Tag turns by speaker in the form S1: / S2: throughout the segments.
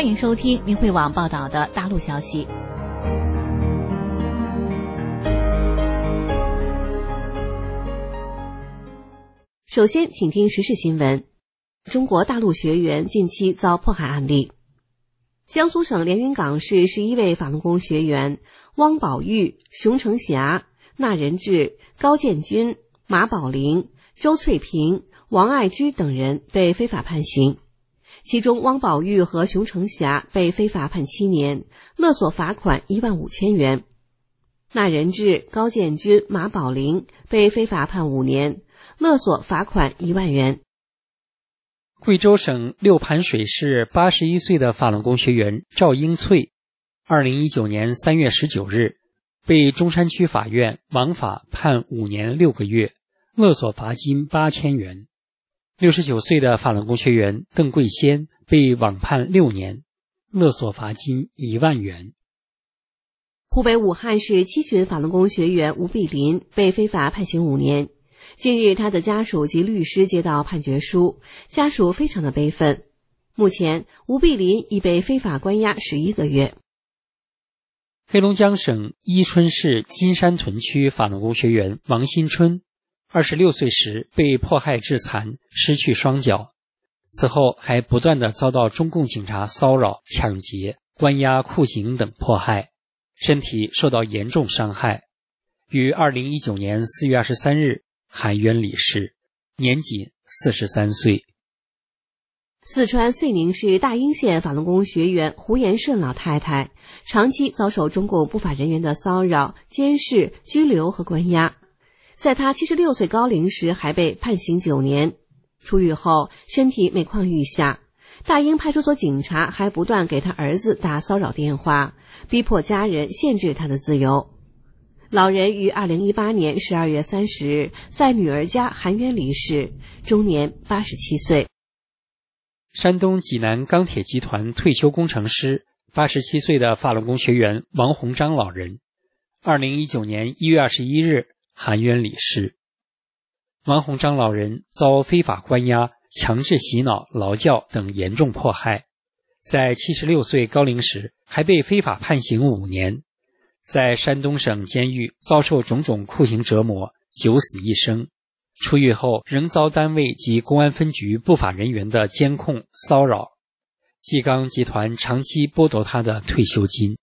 S1: 欢迎收听明慧网报道的大陆消息。首先，请听时事新闻。中国大陆学员近期遭迫害案例。江苏省连云港市11位法轮功学员汪宝玉、熊成霞、纳仁志、高建军、马宝林、周翠萍、王爱芝等人被非法判刑。其中汪宝玉和熊成霞被非法判7年，勒索罚款15000元。纳仁志、高建军、马宝林被非法判5年，勒索罚款1万元。
S2: 贵州省六盘水市81岁的法轮功学员赵英翠2019年3月19日被中山区法院枉法判5年6个月，勒索罚金8000元。69岁的法轮功学员邓桂仙被枉判6年，勒索罚金1万元。
S1: 湖北武汉市七旬法轮功学员吴碧林被非法判刑5年。近日，他的家属及律师接到判决书，家属非常的悲愤。目前，吴碧林已被非法关押11个月。
S2: 黑龙江省伊春市金山屯区法轮功学员王新春26岁时被迫害致残，失去双脚，此后还不断地遭到中共警察骚扰、抢劫、关押、酷刑等迫害，身体受到严重伤害，于2019年4月23日含冤离世，年仅43岁。
S1: 四川遂宁市大英县法轮功学员胡延顺老太太长期遭受中共不法人员的骚扰、监视、拘留和关押，在她76岁高龄时还被判刑9年。出狱后身体每况愈下，大英派出所警察还不断给他儿子打骚扰电话，逼迫家人限制他的自由。老人于2018年12月30日在女儿家含冤离世，终年87岁。
S2: 山东济南钢铁集团退休工程师87岁的法轮功学员王鸿章老人2019年1月21日含冤离世。王鸿章老人遭非法关押、强制洗脑、劳教等严重迫害，在76岁高龄时还被非法判刑5年，在山东省监狱遭受种种酷刑折磨，九死一生。出狱后仍遭单位及公安分局不法人员的监控骚扰，济钢集团长期剥夺他的退休金。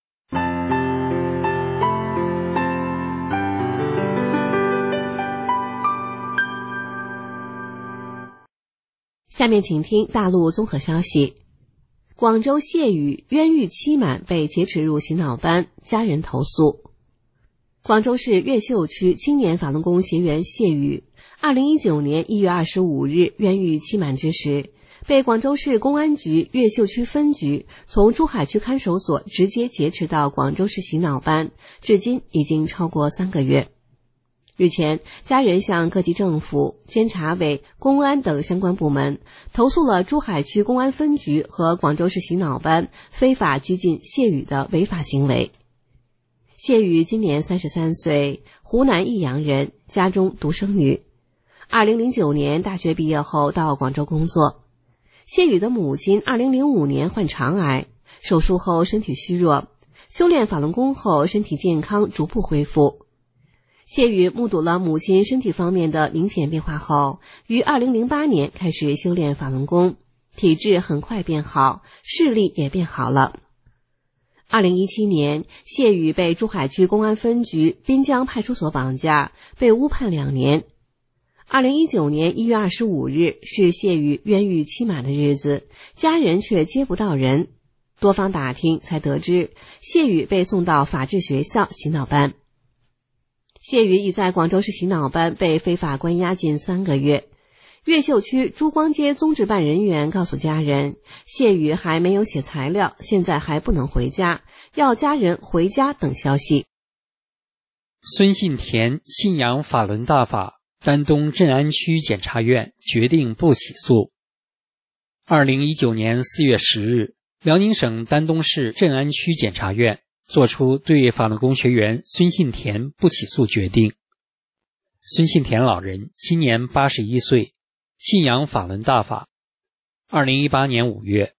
S1: 下面请听大陆综合消息。广州谢宇冤狱期满被劫持入洗脑班，家人投诉。广州市越秀区青年法轮功学员谢宇2019年1月25日冤狱期满之时，被广州市公安局越秀区分局从珠海区看守所直接劫持到广州市洗脑班，至今已经超过3个月。日前，家人向各级政府、监察委、公安等相关部门投诉了珠海区公安分局和广州市洗脑班非法拘禁谢宇的违法行为。谢宇今年33岁，湖南益阳人，家中独生女。2009年大学毕业后到广州工作。谢宇的母亲2005年患肠癌，手术后身体虚弱，修炼法轮功后身体健康逐步恢复。谢宇目睹了母亲身体方面的明显变化后，于2008年开始修炼法轮功，体质很快变好，视力也变好了。2017年，谢宇被珠海区公安分局滨江派出所绑架，被误判2年。2019年1月25日是谢宇冤狱期满的日子，家人却接不到人，多方打听才得知谢宇被送到法治学校洗脑班。谢宇已在广州市洗脑班被非法关押近3个月。越秀区珠光街综治办人员告诉家人，谢宇还没有写材料，现在还不能回家，要家人回家等消息。
S2: 孙信田信仰法轮大法，丹东镇安区检察院决定不起诉。2019年4月10日，辽宁省丹东市镇安区检察院作出对法轮功学员孙信田不起诉决定。孙信田老人今年81岁，信仰法轮大法。2018年5月，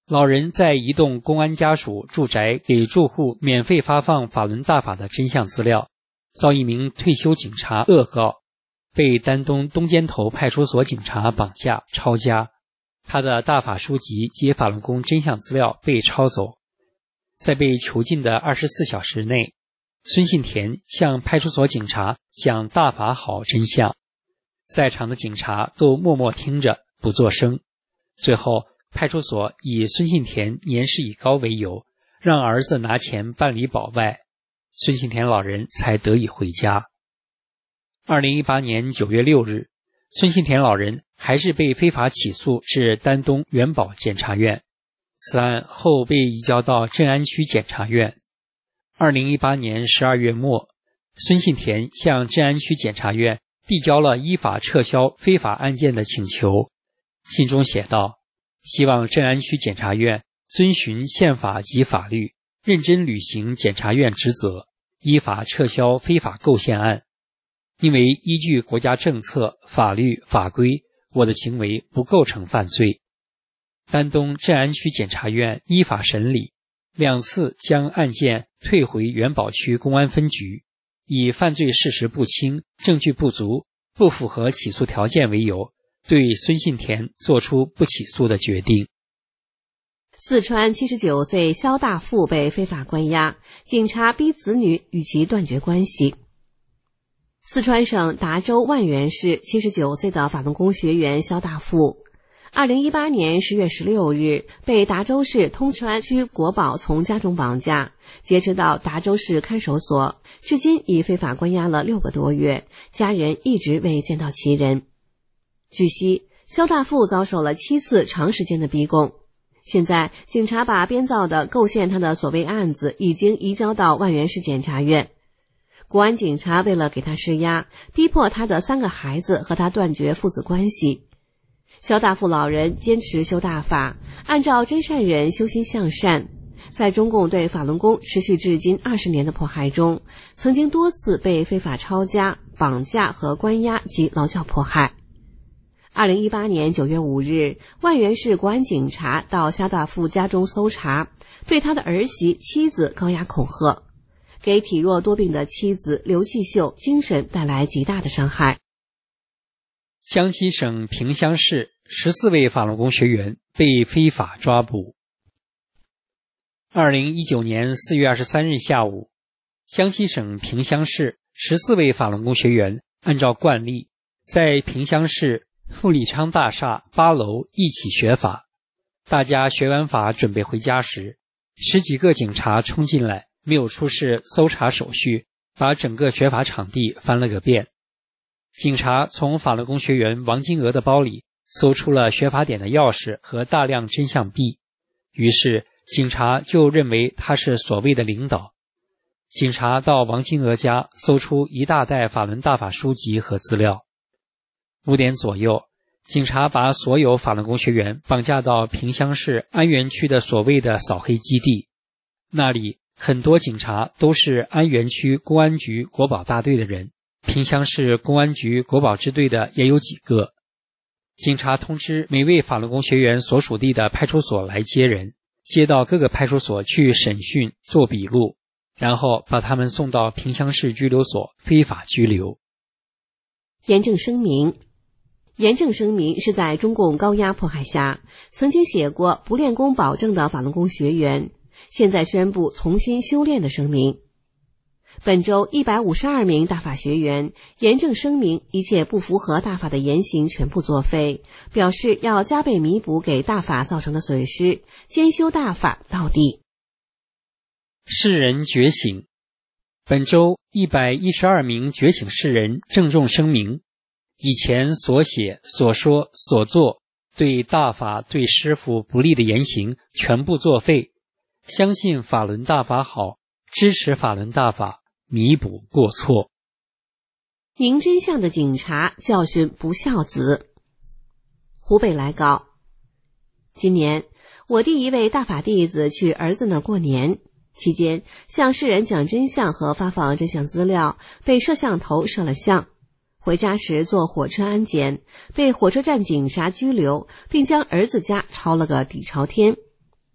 S2: 老人在移动公安家属住宅给住户免费发放法轮大法的真相资料，遭一名退休警察恶告，被丹东东尖头派出所警察绑架抄家，他的大法书籍及法轮功真相资料被抄走。在被囚禁的24小时内，孙信田向派出所警察讲大法好真相，在场的警察都默默听着不作声。最后派出所以孙信田年事已高为由，让儿子拿钱办理保外，孙信田老人才得以回家。2018年9月6日，孙信田老人还是被非法起诉至丹东元宝检察院，此案后被移交到镇安区检察院。2018年12月末，孙信田向镇安区检察院递交了依法撤销非法案件的请求，信中写道：希望镇安区检察院遵循宪法及法律，认真履行检察院职责，依法撤销非法构陷案。因为依据国家政策、法律、法规，我的行为不构成犯罪。丹东镇安区检察院依法审理，2次将案件退回元宝区公安分局，以犯罪事实不清、证据不足、不符合起诉条件为由，对孙信田作出不起诉的决定。
S1: 四川79岁肖大富被非法关押，警察逼子女与其断绝关系。四川省达州万源市79岁的法轮功学员肖大富2018年10月16日被达州市通川区国保从家中绑架，劫持到达州市看守所，至今已非法关押了6个多月，家人一直未见到其人。据悉，肖大富遭受了7次长时间的逼供，现在警察把编造的构陷他的所谓案子已经移交到万源市检察院。国安警察为了给他施压，逼迫他的3个孩子和他断绝父子关系。肖大富老人坚持修大法，按照真善人修心向善，在中共对法轮功持续至今20年的迫害中，曾经多次被非法抄家、绑架和关押及劳教迫害。2018年9月5日，万源市国安警察到肖大富家中搜查，对他的儿媳、妻子高压恐吓，给体弱多病的妻子刘继秀精神带来极大的伤害。
S2: 江西省萍乡市14位法轮功学员被非法抓捕。2019年4月23日下午，江西省萍乡市14位法轮功学员按照惯例，在萍乡市富力昌大厦8楼一起学法。大家学完法准备回家时，10几个警察冲进来，没有出示搜查手续，把整个学法场地翻了个遍。警察从法轮功学员王金娥的包里搜出了学法点的钥匙和大量真相币，于是警察就认为他是所谓的领导。警察到王金娥家搜出一大袋法轮大法书籍和资料。5点左右，警察把所有法轮功学员绑架到萍乡市安源区的所谓的扫黑基地，那里很多警察都是安源区公安局国保大队的人，萍乡市公安局国保支队的也有几个。警察通知每位法轮功学员所属地的派出所来接人，接到各个派出所去审讯做笔录，然后把他们送到萍乡市拘留所非法拘留。
S1: 严正声明，严正声明是在中共高压迫害下曾经写过不练功保证的法轮功学员，现在宣布重新修炼的声明。本周152名大法学员严正声明一切不符合大法的言行全部作废，表示要加倍弥补给大法造成的损失，坚修大法到底。
S2: 世人觉醒。本周112名觉醒世人郑重声明，以前所写、所说、所做对大法、对师父不利的言行全部作废，相信法轮大法好，支持法轮大法，弥补过错。
S1: 明真相的警察教训不孝子。湖北来稿，今年我弟一位大法弟子去儿子那儿过年，期间向世人讲真相和发放真相资料，被摄像头摄了像。回家时坐火车安检，被火车站警察拘留，并将儿子家抄了个底朝天。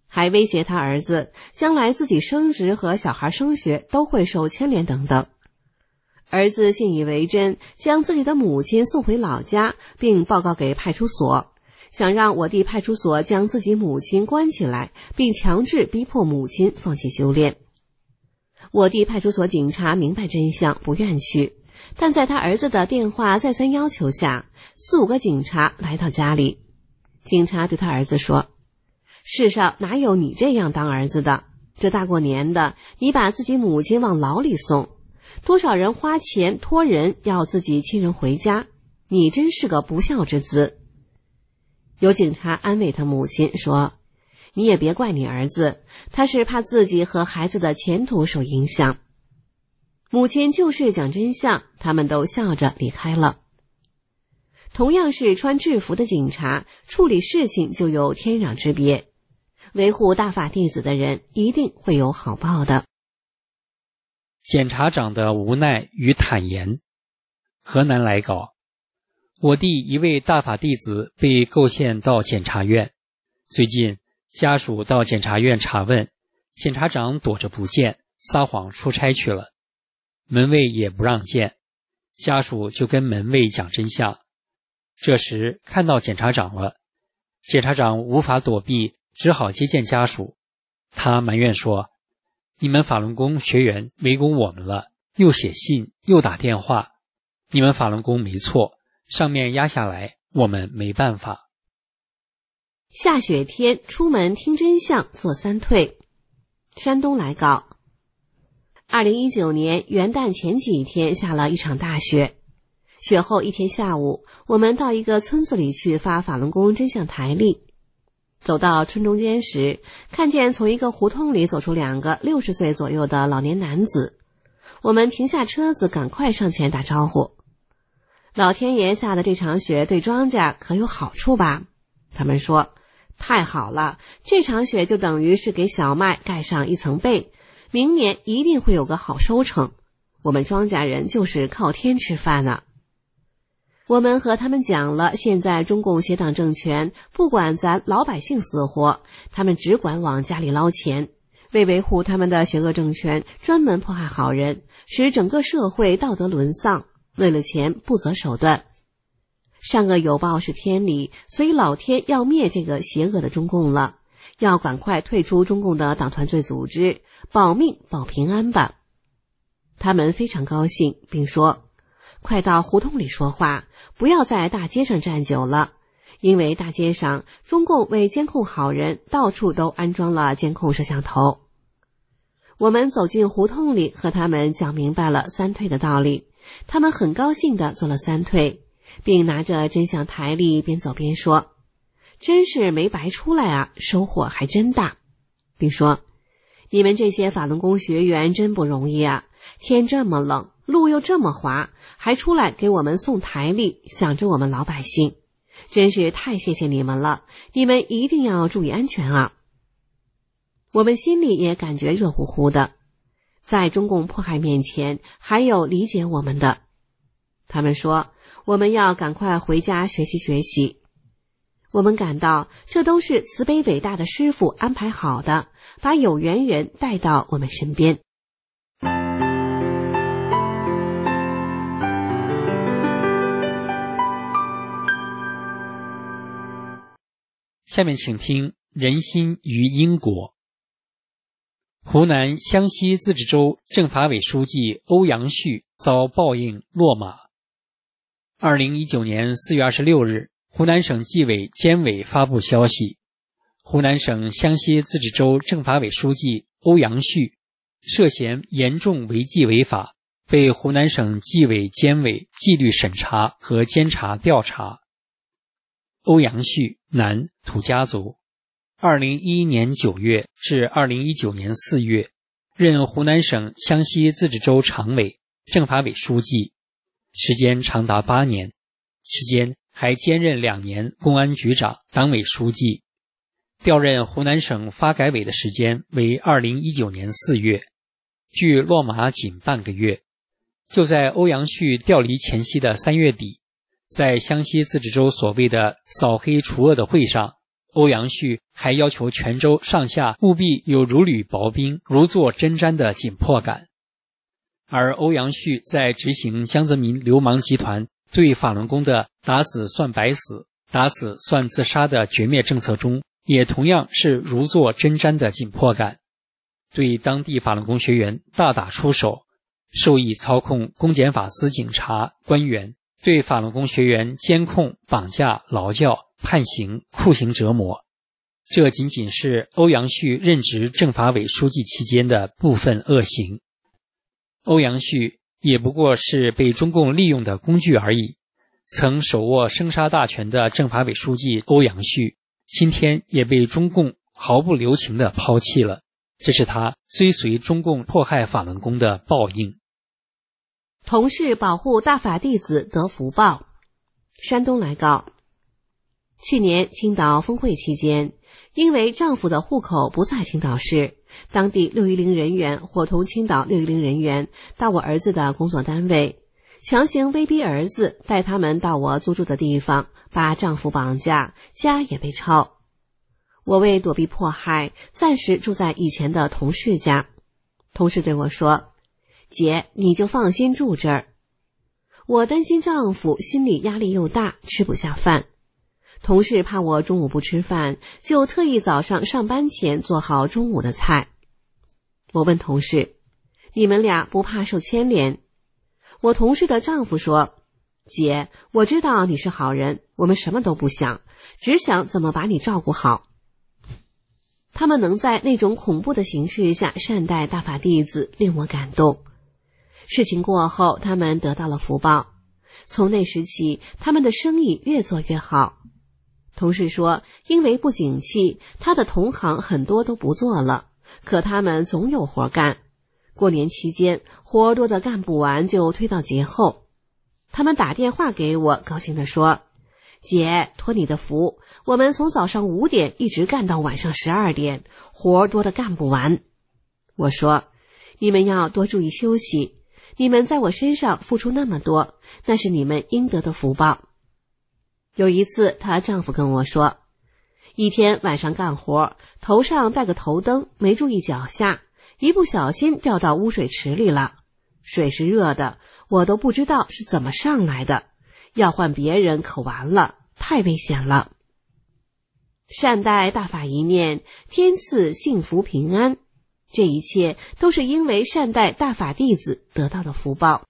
S1: 还威胁他儿子将来自己升职和小孩升学都会受牵连等等。儿子信以为真，将自己的母亲送回老家，并报告给派出所，想让我弟派出所将自己母亲关起来，并强制逼迫母亲放弃修炼。我弟派出所警察明白真相，不愿去，但在他儿子的电话再三要求下，4、5个警察来到家里。警察对他儿子说，世上哪有你这样当儿子的？这大过年的，你把自己母亲往牢里送，多少人花钱托人要自己亲人回家，你真是个不孝之子。有警察安慰他母亲说，你也别怪你儿子，他是怕自己和孩子的前途受影响。母亲就是讲真相，他们都笑着离开了。同样是穿制服的警察，处理事情就有天壤之别。维护大法弟子的人一定会有好报的。
S2: 检察长的无奈与坦言。河南来稿，我弟一位大法弟子被构陷到检察院，最近家属到检察院查问，检察长躲着不见，撒谎出差去了，门卫也不让见，家属就跟门卫讲真相。这时看到检察长了，检察长无法躲避，只好接见家属。他埋怨说，你们法轮功学员围攻我们了，又写信又打电话，你们法轮功没错，上面压下来，我们没办法。
S1: 下雪天出门听真相做3退。山东来稿，2019年元旦前几天下了一场大雪，雪后一天下午，我们到一个村子里去发法轮功真相台历。走到村中间时，看见从一个胡同里走出2个60岁左右的老年男子，我们停下车子赶快上前打招呼。老天爷下的这场雪对庄稼可有好处吧？他们说，太好了，这场雪就等于是给小麦盖上一层被，明年一定会有个好收成，我们庄稼人就是靠天吃饭呢。我们和他们讲了，现在中共邪党政权不管咱老百姓死活，他们只管往家里捞钱，为维护他们的邪恶政权，专门迫害好人，使整个社会道德沦丧，为了钱不择手段。善恶有报是天理，所以老天要灭这个邪恶的中共了，要赶快退出中共的党团罪组织，保命保平安吧。他们非常高兴，并说，快到胡同里说话，不要在大街上站久了，因为大街上中共为监控好人，到处都安装了监控摄像头。我们走进胡同里，和他们讲明白了3退的道理，他们很高兴地做了3退，并拿着真相台历边走边说，真是没白出来啊，收获还真大，并说，你们这些法轮功学员真不容易啊，天这么冷，路又这么滑，还出来给我们送台历，想着我们老百姓，真是太谢谢你们了，你们一定要注意安全啊。我们心里也感觉热乎乎的，在中共迫害面前，还有理解我们的。他们说，我们要赶快回家学习学习。我们感到这都是慈悲伟大的师父安排好的，把有缘人带到我们身边。
S2: 下面请听人心与因果。湖南湘西自治州政法委书记欧阳旭遭报应落马。2019年4月26日，湖南省纪委监委发布消息，湖南省湘西自治州政法委书记欧阳旭涉嫌严重违纪违法，被湖南省纪委监委纪律审查和监察调查。欧阳旭，男，土家族，2011年9月至2019年4月，任湖南省湘西自治州常委、政法委书记，时间长达8年，期间还兼任2年公安局长、党委书记。调任湖南省发改委的时间为2019年4月，距落马仅半个月。就在欧阳旭调离前夕的3月底，在湘西自治州所谓的扫黑除恶的会上， 欧阳旭还要求泉州上下务必有如履薄冰、如坐针毡的紧迫感。而欧阳旭在执行江泽民流氓集团对法轮功的打死算白死、打死算自杀的绝灭政策中，也同样是如坐针毡的紧迫感，对当地法轮功学员大打出手，授意操控公检法司警察官员，对法轮功学员监控、绑架、劳教、判刑、酷刑折磨。这仅仅是欧阳旭任职政法委书记期间的部分恶行。欧阳旭也不过是被中共利用的工具而已。曾手握生杀大权的政法委书记欧阳旭，今天也被中共毫不留情地抛弃了，这是他追随中共迫害法轮功的报应。
S1: 同事保护大法弟子得福报。山东来告，去年青岛峰会期间，因为丈夫的户口不在青岛市，当地610人员伙同青岛610人员到我儿子的工作单位，强行威逼儿子带他们到我租住的地方，把丈夫绑架，家也被抄。我为躲避迫害，暂时住在以前的同事家。同事对我说：“姐，你就放心住这儿。”我担心丈夫心理压力又大，吃不下饭。同事怕我中午不吃饭，就特意早上上班前做好中午的菜。我问同事：“你们俩不怕受牵连？”我同事的丈夫说：“姐，我知道你是好人，我们什么都不想，只想怎么把你照顾好。”他们能在那种恐怖的形势下善待大法弟子，令我感动。事情过后，他们得到了福报。从那时起，他们的生意越做越好。同事说，因为不景气，他的同行很多都不做了，可他们总有活干。过年期间，活多的干不完，就推到节后。他们打电话给我，高兴地说：“姐，托你的福，我们从早上5点一直干到晚上12点，活多的干不完。”我说：“你们要多注意休息，你们在我身上付出那么多，那是你们应得的福报。”有一次，她丈夫跟我说，一天晚上干活，头上戴个头灯，没注意脚下，一不小心掉到污水池里了。水是热的，我都不知道是怎么上来的，要换别人可完了，太危险了。善待大法一念，天赐幸福平安，这一切都是因为善待大法弟子得到的福报。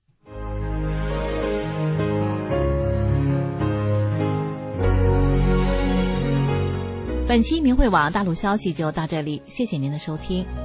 S3: 本期明慧网大陆消息就到这里，谢谢您的收听。